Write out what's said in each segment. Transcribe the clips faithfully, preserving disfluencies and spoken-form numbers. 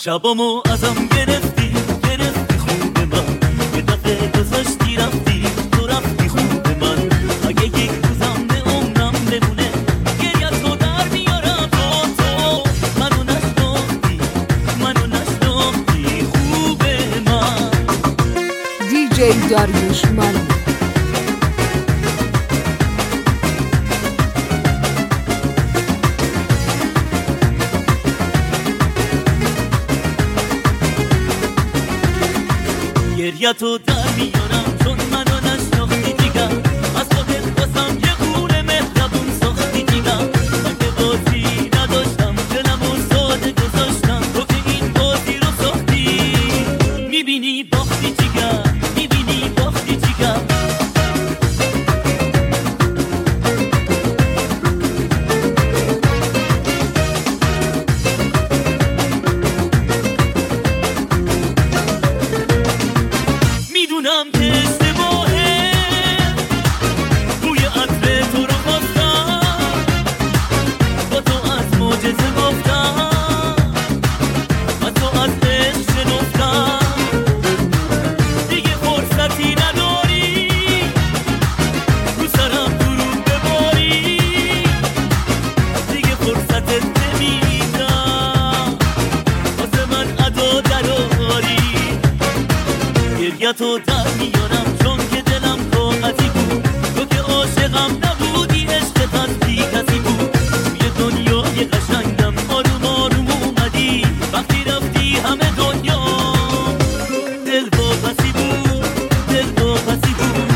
شبامو ازم گرفتی گرفتی خوب من، یه دفعه گذاشتی رفتی تو رفتی خوب من. اگه یک روزم به عمرم بمونه گریت رو در میارم تو تو منو نشناختی منو نشناختی خوب من. دی جی داریوش مانی. گریتو در میارم چون منو نشناختی دیگر، از خودت باسم یه خونه مهربون ساختی دیگر. من که بازی نداشتم دلمو ساده گذاشتم، تو که این بازی رو ساختی. میبینی باختی دیگر میبینی باختی دیگر. میدونم که اشتباهه بوی عطر تو رو خواستم، با تو از معجزه گفتم، با تو از عشق شنفتم. دیگه فرصتی نداری رو سرم درود بباری، دیگه فرصتت نمیدم واسه من ادا دراری. گریتو در میارم چون که دلم طاقتی بود، تو که عاشقم نبودی عشقت از بی کسی بود. توی دنیای قشنگم آروم آروم اومدی، وقتی رفتی همه دنیا دل واپسی بود دل واپسی بود.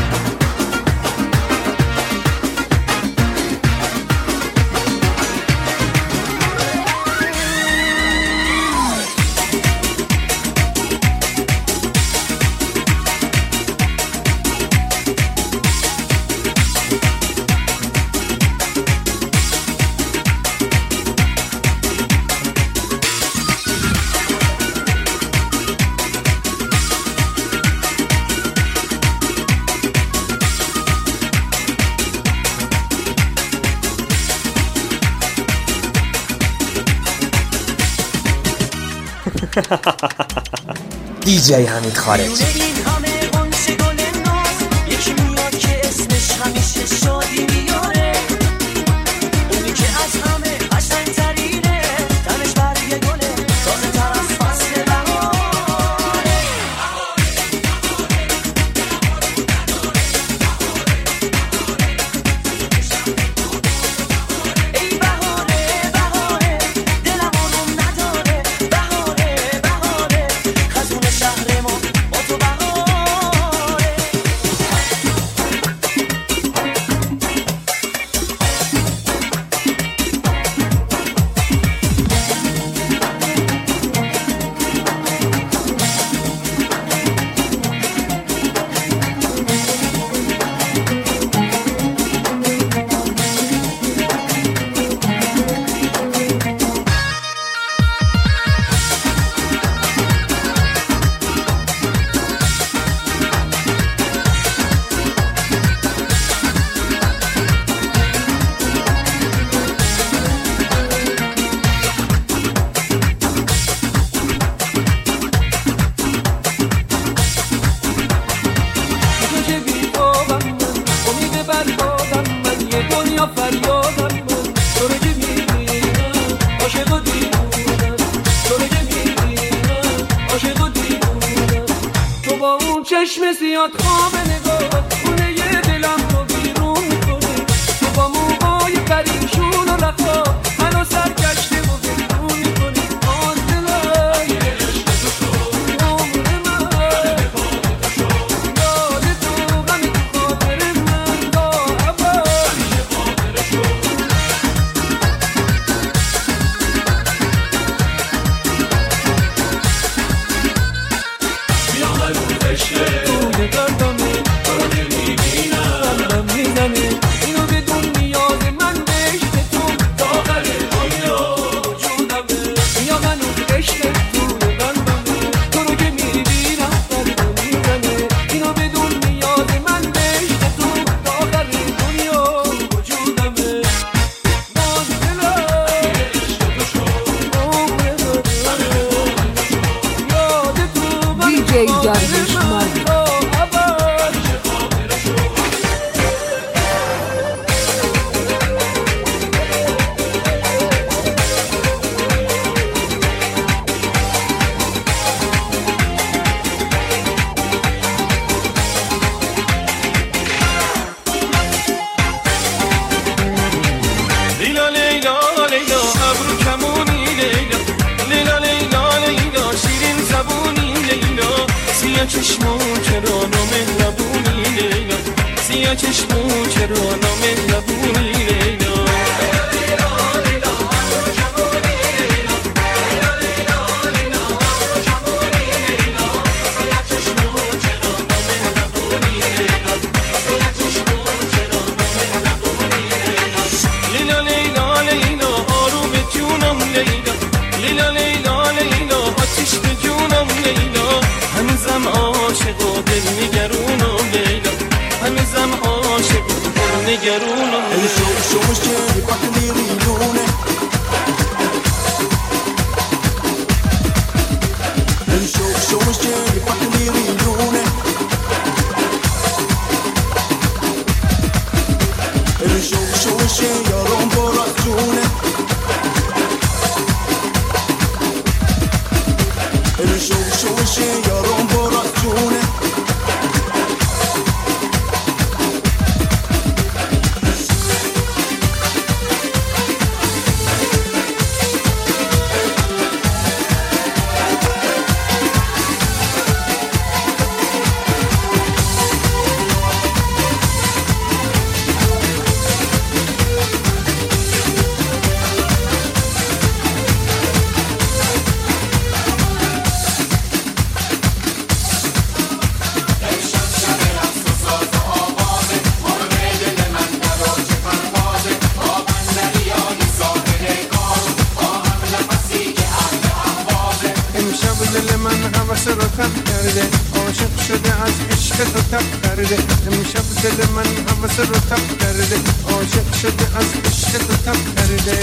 دی جی حمید خارجی. این همه قنچه گل ناز، یکی میاد که اسمش همیشه شادی میاره، اونی که از همه قشنگ‌ترینه، تنش برگ گله تازه تر از فصل بهاره. ای بهاره بهاره دلم آروم نداره، بهاره بهاره خزون شهر ما با تو بهاره. چشم زیاد خواب نگاه خونه یه دلم رو بیرون میکنه، تو با موهای پریشون و رفا منو سرگشته و بیرون میکنی. آن دلم عمر من یاد تو غمی تو خاطر من با عبا. توی گردمه تو رو نمیبینم قلبم میزنه، اینو بدون نیاز من به عشق تو داخل دنیا وجودمه. یا هنوز عشق توی قلبمه، تو رو که میبینم قلبم میزنه، اینو بدون نیاز من به عشق تو داخل دنیا وجودمه. باز دلم عشق تو شد عمر من جی داریوش مانی. چشمو چرا نامهربونی لیلا، سیاه چشمو چرا نامهربونی لیلا. لیلا لیلا لیلا آروم جونم لیلا، لیلا لیلا لیلا آتیش به جونم لیلا. هنوزم عاشق و دل نگرونم لیلا، هنوزم عاشق و دل نگرونم. Ele show show is cherry quattro mirilone. Ele show show is cherry quattro mirilone. Ele show show is cherry io rompo ragione. Ele show show is cherry io rompo ragione. دل من حوث رو تب کرده، عاشق شده از عشق تو تب کرده. امشب دل من حوث رو تب کرده، عاشق شده از عشق تو تب کرده.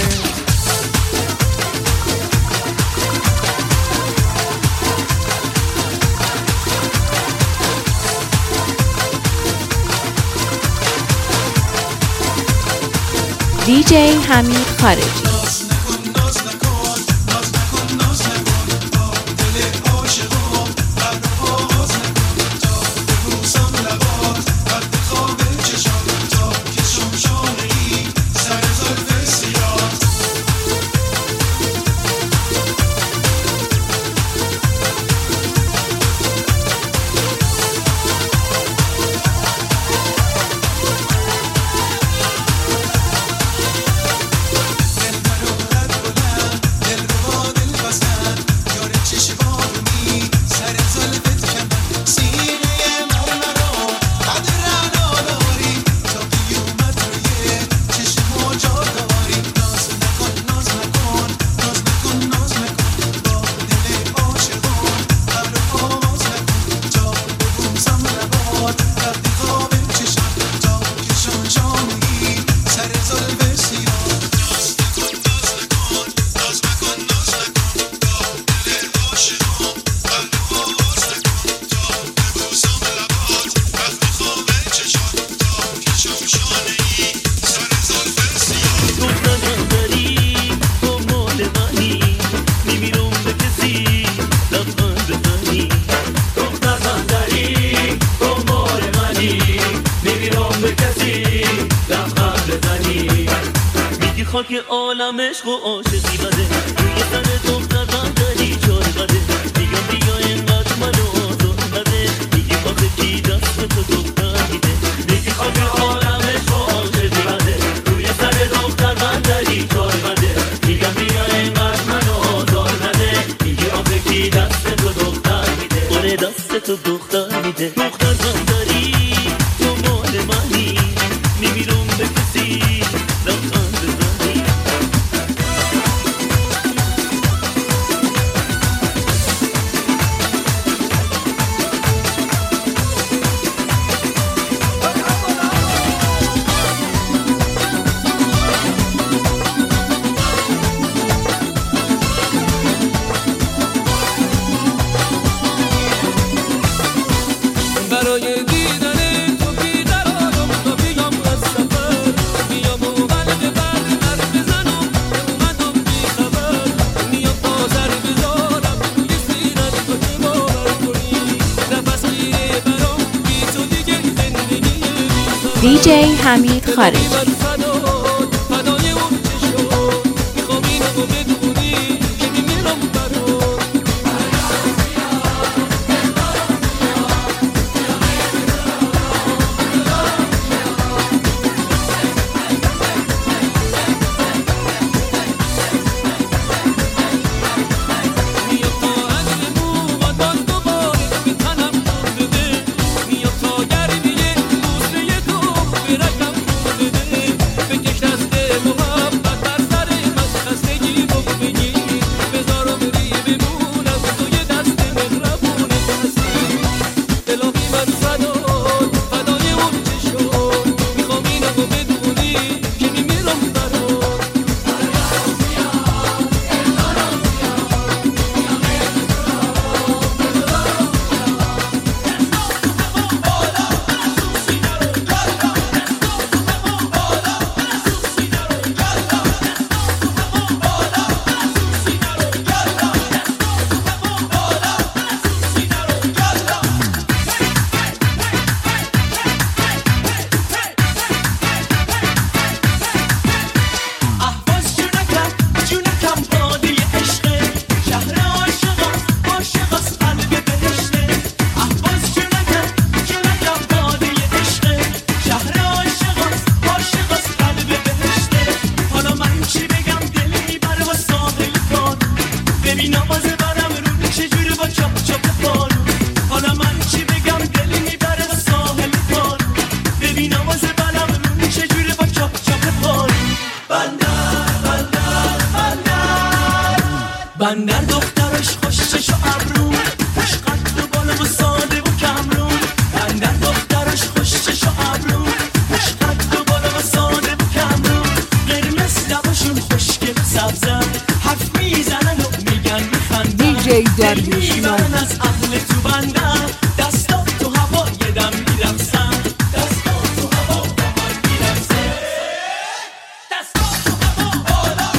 دیجی حمید خارجی. خاک عالم عشق و عاشقی بده، روی سر دختر بندری چار بده. میگم بیا اینقدر منو آزار نده، میگی آخه کی دست تو دختر میده. میگی خاک عالم عشق و عاشقی بده، روی سر دختر بندری چار بده. میگم بیا اینقدر منو آزار نده، میگی آخه کی دست تو دختر میده. اوره دست تو دختر میده. دختر بندری تو مال منی، نمیرم به کسی لبخند بزنی. دیجی حمید خارجی. بندر دخترش خوشش و ابرو خوش قد و بالا و ساده و کمرون بندر دخترش خوشش و ابرو خوش قد و بالا و ساده و کمرون قرمز لباشون خوشگل سبزن حرف میزنن و میگن میخندن دیجی داریوش میبرن از اهل تو بندر دستا تو هوا یه دم میرقصن دستا تو هوا با من میرقصن دستا تو هوا بالا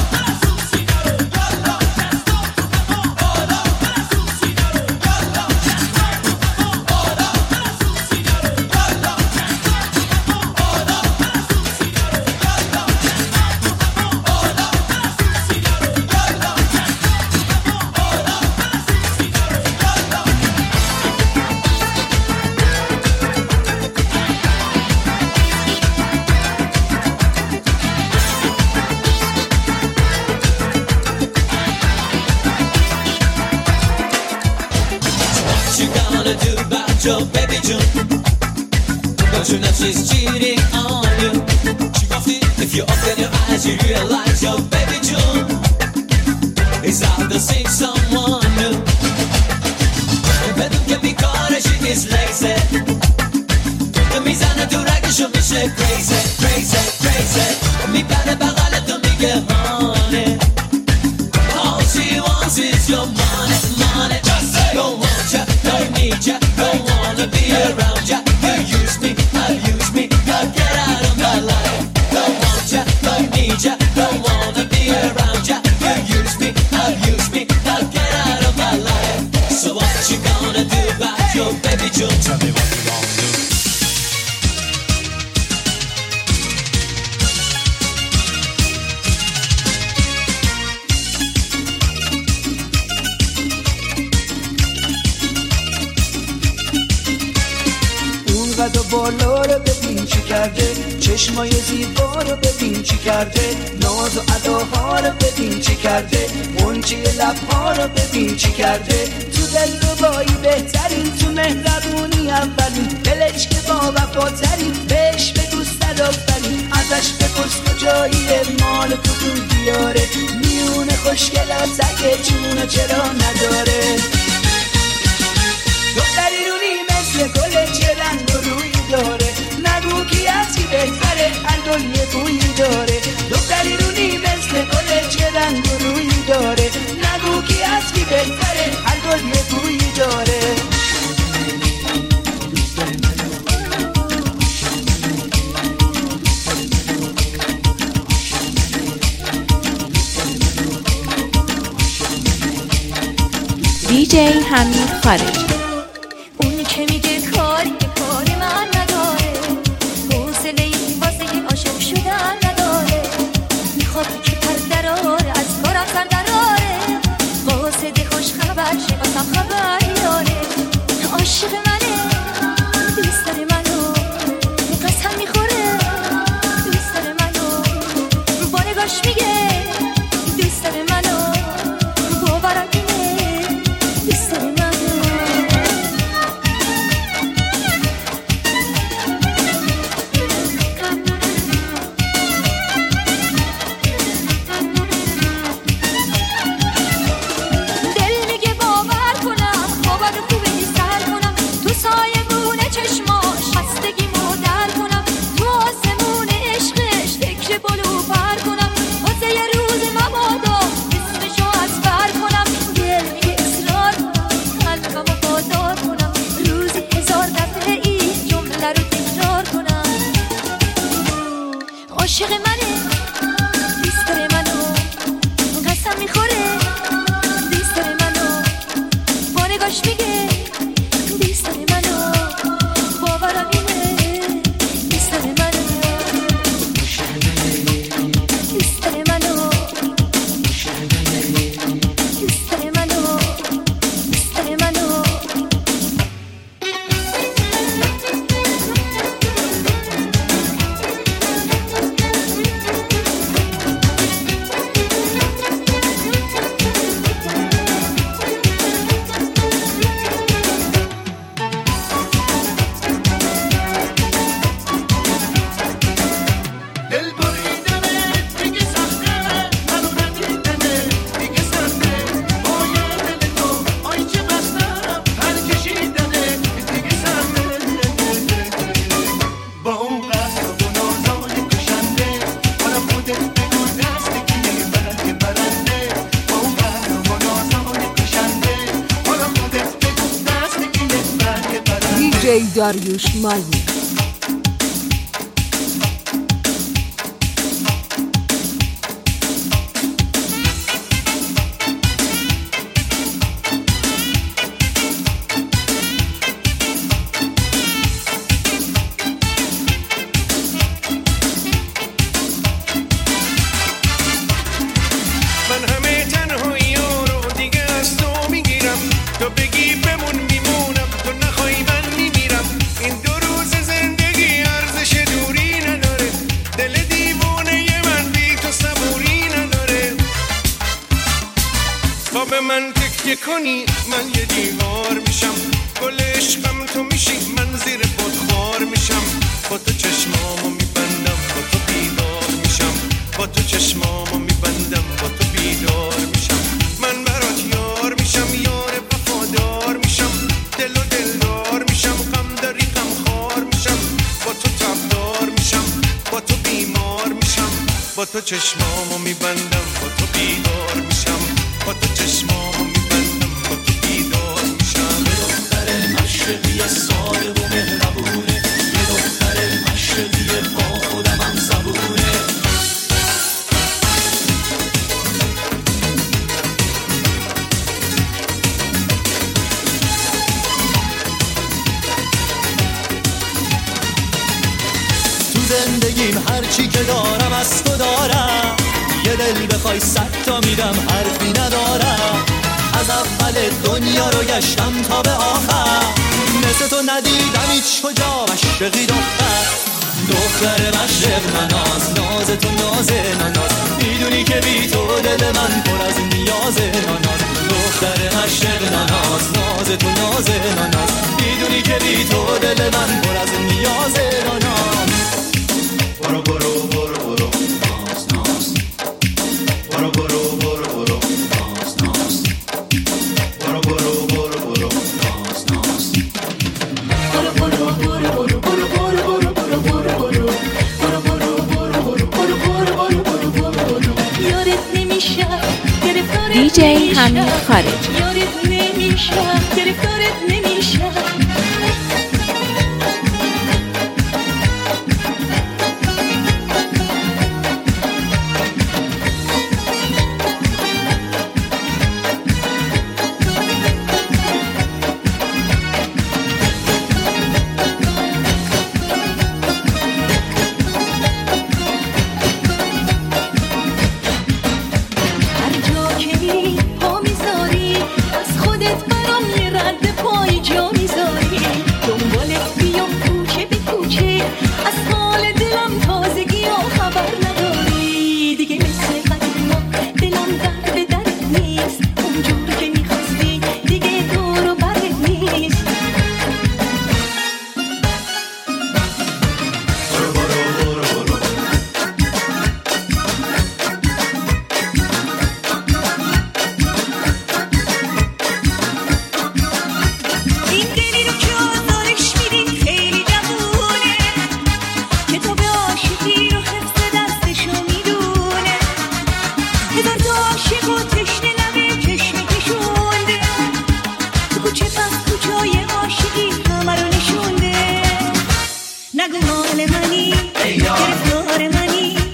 do about your baby June? Don't you know she's cheating on you? She wants it. If you open your eyes, you realize your baby June is out to see someone new. But que mi core she is lazy. The mizana tu ragisho mi she crazy, crazy, crazy. Mi pane bagale tu mi get honey. All she wants is your money, money. Just say, don't want ya, don't need ya, don't wanna be around ya. You use me, abuse me, now get out of my life. Don't want ya, don't need ya, don't wanna be around ya. You use me, abuse me, now get out of my life. So what you gonna do about your baby June? Tell me what you gonna do. قد و بالا رو ببین چی کرده چشمای زیبا رو ببین چی کرده ناز و اداها رو ببین چی کرده منچه لبها رو ببین چی کرده تو دلربایی بهترین تو مهربونی اولین دلش که با وفاترین بهش بگو صدافرین ازش بپرس کجاییه مال کدوم دیاره میونه خوشگلات اگه جونو چرا نداره دختری رونی مثل گل چه رنگ و روی داره نگو کی از کی بهتره هر گل یه بویی داره دختری رونی مثل گل چه رنگ و روی داره نگو کی از کی بهتره هر گل یه بویی داره دیجی حمید خارجی. اون که میگه کاری کاری من نداره حوصله عاشق منه دوست داره منو قسم میخوره دوست داره منو با نگاش میگه دوست داره منو باورم اینه دوست داره منو دوست داره منو دوست داره منو دوست داره منو دی جی داریوش مالی. من تکیه کنی من یه دیوار میشم گل عشقم تو میشی من زیر پات خار میشم با تو چشمامو میبندم با تو بیدار میشم با تو چشمامو میبندم با تو بیدار میشم من برات یار میشم یار وفادار میشم دل و دلدار میشم غم داری غم خار میشم با تو تبدار میشم با تو بیمار میشم با تو چشمامو میبندم با تو بیدار میشم با تو چشمامو میبندم با تو بیدار میشم یه دختر مشرقی صادق و مهربونه یه دختر مشرقی با خودم هم صبونه تو زندگیم هرچی که دارم از تو دارم یه دل بخوای صد تا میدم حرفی ندارم از اول دنیا رو گشتم تا به آخر مثل تو ندیدم هیچ کجا مشرقی دختر دختر مشرق ناز ناز تو ناز ناز میدونی که بی تو دل من پر از نیاز ناز دختر مشرق ناز ناز تو ناز ناز میدونی که بی تو دل من پر از نیاز ناز برو برو برو برو ناز ناز برو برو برو برو ناز ناز برو برو برو برو ناز ناز برو برو برو برو برو برو برو برو برو برو یارت نمیشه گرفتارت دی جی حمید خارج. یارت نمیشه گرفتارت نمیشه نگو مال منی گرفتار منی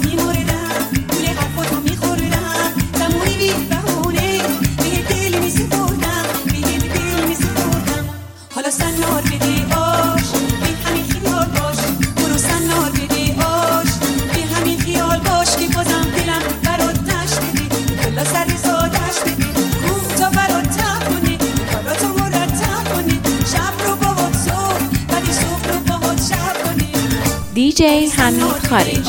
دیجی حمید خارجی.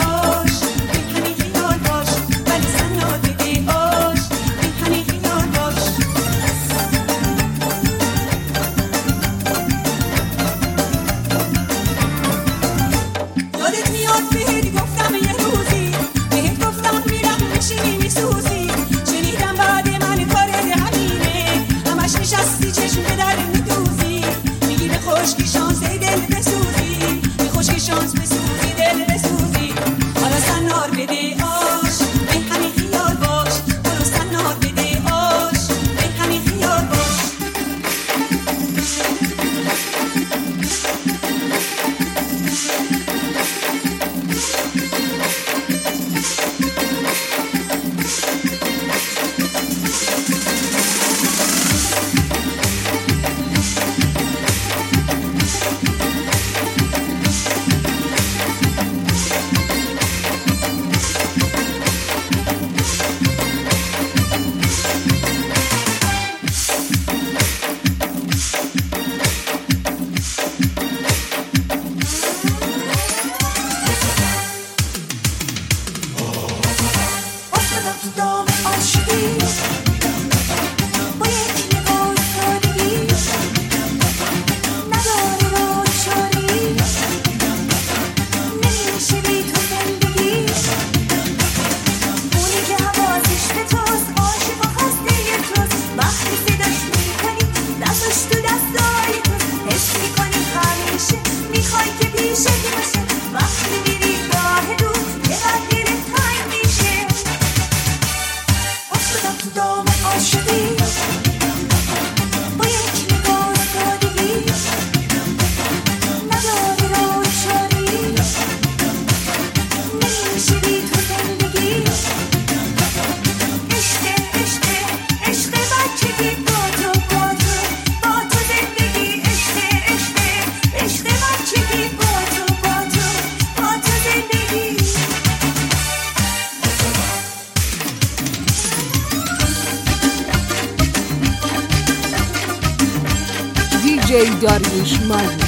دیجی داریوش مالنی.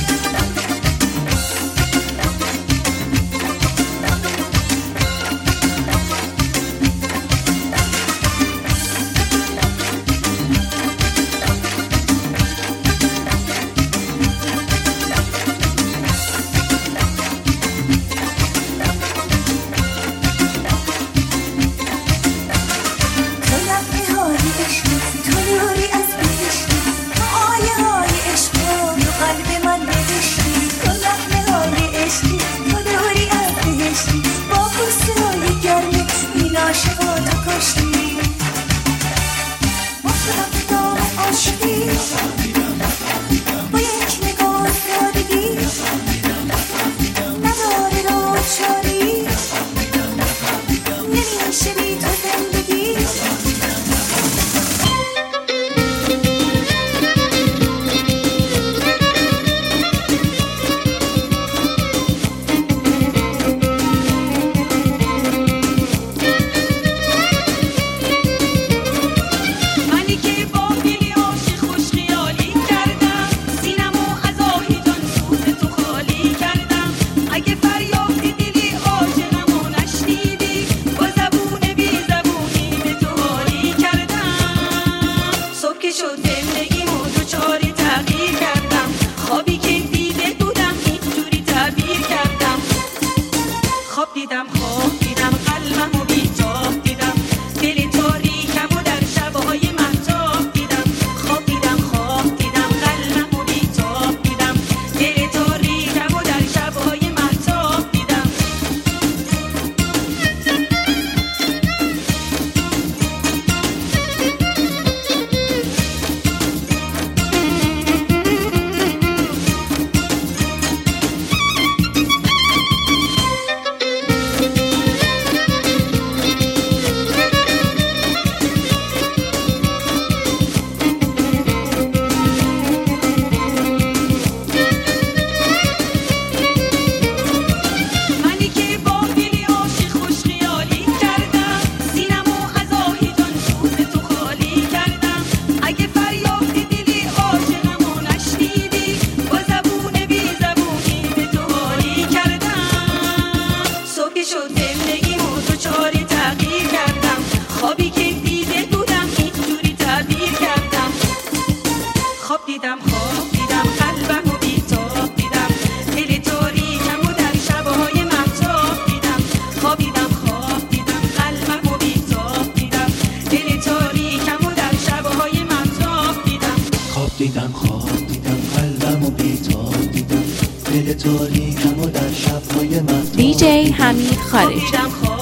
قلب من تاریکم و در شبهای من دی جی حمید خارجی.